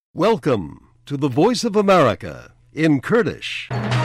Welcome to the Voice of America in Kurdish.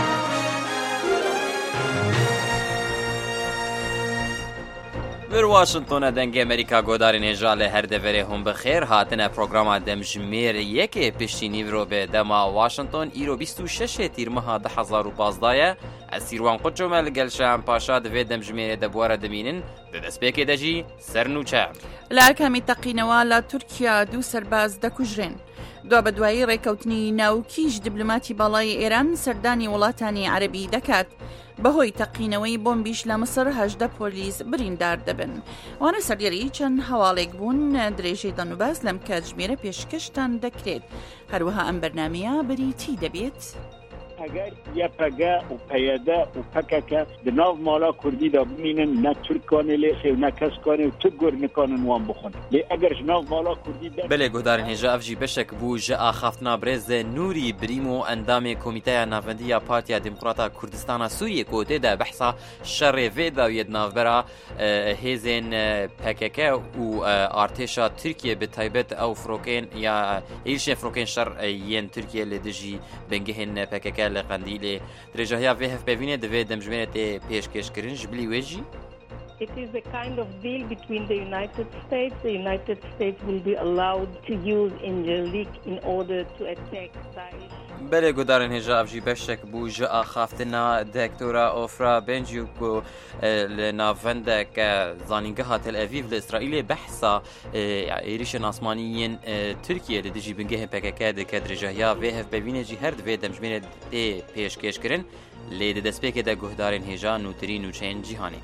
در واشنطن دنگ امریکا گودار نجال هر دوره هم بخیر هاتنه پروگرام دمجمیر یک پشتینی رو به دما واشنطن ایرو 26 تیر ماه 2015 اسیروان قدجو ملگل شام پاشا دوی دمجمیر دبوار دمینن به دسپیک دجی سرنوچه لاکمی تقینوا لا ترکیا دو سرباز دکوژرن دو بدوایی ریکوتنی ناوکیش دیپلۆماتی باڵای ئێران سەردانی وڵاتانی عەرەبی دەکات بەهۆی تەقینەوەی بۆمبیش لە مەسر 18 پۆلیس بریندار دەبن وانە سەردێری چەند هەواڵێک بوون درێژەی دەنوباس لەم کاتژمێرە پێشکەشتان دەکرێت هەروەها ئەم بەرنامەیە بریتی دەبێت اگر یپگه و پیاده و پککه به ناو مالا کردی دا بمینن نه ترکانه لیخه و نه کس کانه و تگور نکانن وان بخون لی اگر ناو مالا کردی دا بله گودارن هجا افجی بشک بو جا خافتنا برز نوری بریمو اندام کمیته نافندی پارتیا دموکراتا کردستان سوریه کوته دا بحثا شر ویدا وید نافبرا هیزن پککه و ارتشا ترکیه به تایبت او فروکین یا ایلش فروکین شر ین ترکیه لدجی بنگهن پککه لقندیل درجه ها وهف ببینه دوی دمجمنت پیشکش کردن جبلی وجی. It is a kind of deal between the United States. The United States will be allowed to use Incirlik in order to attack Daesh. بله گودارن هجا افجی بشک بو جا خافتنا دکتورا اوفرا بنجیوکو لنافندک زانینگاه تل اویو لاسرائیل بحثا ایریش ناسمانیین ترکیه لدیجی بنگه پککه دکه درجه ها وهف ببینه جی هر دوی دمجمنت پیشکش کردن لید دسپیک دا گودارن هجا نوتری نوچین جیهانی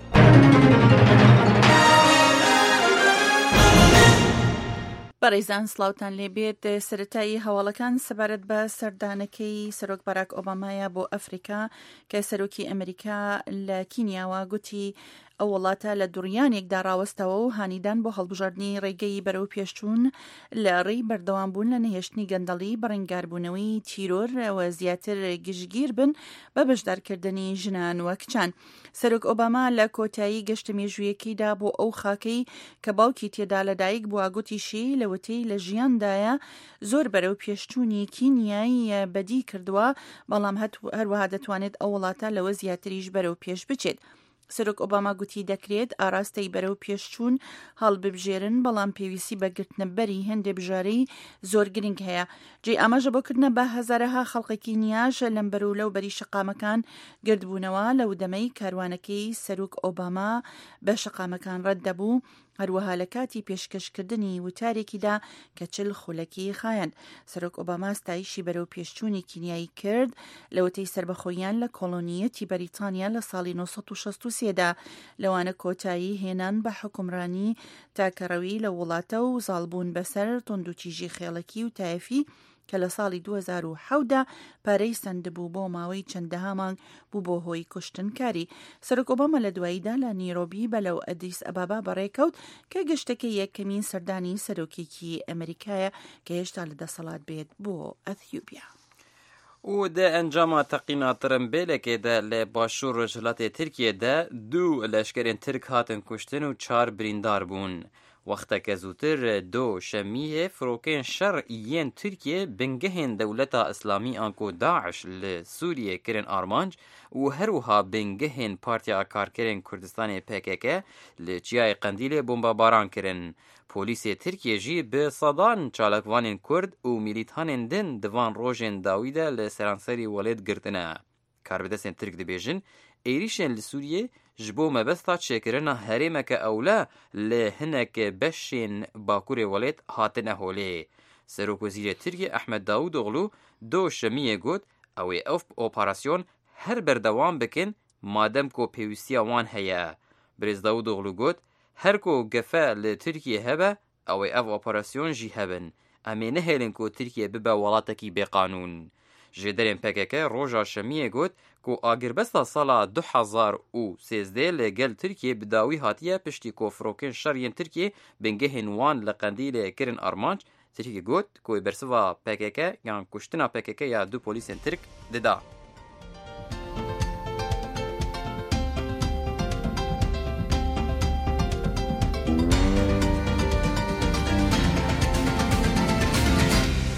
بەڕێزان سلااوتان لێبێت سەرەتایی هەواڵەکان سەبارەت بە سەردانەکەی سەرۆک باراک ئۆبامایە بۆ ئەفریقا کە سەرۆکی ئەمریکا لە کینیاوە گوتی ئەو وڵاتە لە دوڕیانێکدا ڕاوەستەوە و هانیدان بۆ هەڵبژاردننی ڕێگەی بەرەو پێشچوون لە ڕێی بەردەوامبوون لە نەهێشتنی گەندەڵی بەڕێنگاربوونەوەی تیرۆر ئەوە زیاتر گشتگیر بن بە بەشدارکردنی ژنان وە کچان. سەرۆک ئۆباما لە کۆتایی گەشتە مێژوویەکیدا بۆ ئەو خاکەی کە باوکی تێدا لەدایک بووە گوتیشی لەوەتەی لە ژیاندایە زۆر بەرەو پێشچوونی کینیای بەدی کردووە بەڵام هەروەها دەتوانێت ئەو وڵاتە لەوە زیاتریش بەرەو پێش بچێت. سەرۆک ئۆباما گوتی دەکرێت ئاراستەی بەرەو پێشچوون هەڵببژێرن بەڵام پێویستی بە گرتنەبەری هەندێک بژارەی زۆر گرنگ هەیە. جێ ئاماژە بۆکردنە بە هەزارەها خەڵقێکی نیاژ لەم بەرەو لەو بەری شەقامەکان گردبوونەوە لەو دەمەی کاروانەکەی سەرۆک ئۆباما بە شەقامەکان ڕەت دەبوو هەروەها لە کاتی پێشکەشکردنی وتارێکیدا کە 40 خولەکی خایەن. سەرۆک ئۆباما ستایشی بەرەو پێشچوونی کینیایی کرد لەوەتەی سربەخۆیان لە کۆڵۆنیەتی بەریتانیا لە ساڵی 1963دا لەوانە کۆتایی هێنان بە حکومڕانی تاکەڕەوی لە وڵاتە و زاڵبوون بەسەر تۆندوتیژی خێڵەکی و تایەفی کە لە ساڵی 2010دا پارەی سندبوو بۆ ماوەی چەندەها مانگ بوو بۆ هۆی کوشتنکاری. سەرۆک ئۆباما لە دواییدا لە نیرۆبی بەلەو ئەدیس ئەبابا بەڕێکەوت کە گەشتەکە یەکەمین سەردانی سەرۆکێکی ئەمریکایە کە هێشتا لە دەسەڵات بێت بۆ ئەتیوپیا. و ده انجام تقینا ترمبیلکه ده لباشور رجلات ترکیه ده 2 لشکرین ترک هاتن کشتن و 4 بریندار بون. وقتا که زودتر 2 شمیه فروکین شر ین ترکیه بنگهن دولتا اسلامی آنکو داعش لسوریه کرن آرمانج و هروها بنگهن پارتیا کارکرین کردستان PKK لچیای قندیل بومبا باران کرن. پولیس ترکیه جی به صدان چالکوانین کرد و میلیتانین دن دوان روژن داویده لسرانسری ولید گرتنه. کاربدستین ترک دبیجن ایریشن لسوریه جبو مبستا چکرنا هریمک اولا لهنک بشین باکور ولید هاتنه هوله. سروک وزیر ترکیه احمد داود اغلو 2 شمیه گود او اپاراسیون هر بردوام بکن مادم کو پیوسیا وان هیا. بریز داود اغلو گود هر کو گفه لترکیه هبه او اپاراسیون جی هبن امی نهلن کو ترکیه ببه ولاتکی بقانون. جدرین PKK روژا شمیه گود کو آگربستا سالا 2013 لگل ترکیه بداوی هاتیه پشتی کو فروکن شرین ترکیه بنگه هنوان لقندیل کرن آرمانج ترکیه گود کو برسوا PKK یان کشتنا PKK یا 2 پولیسین ترک ددا.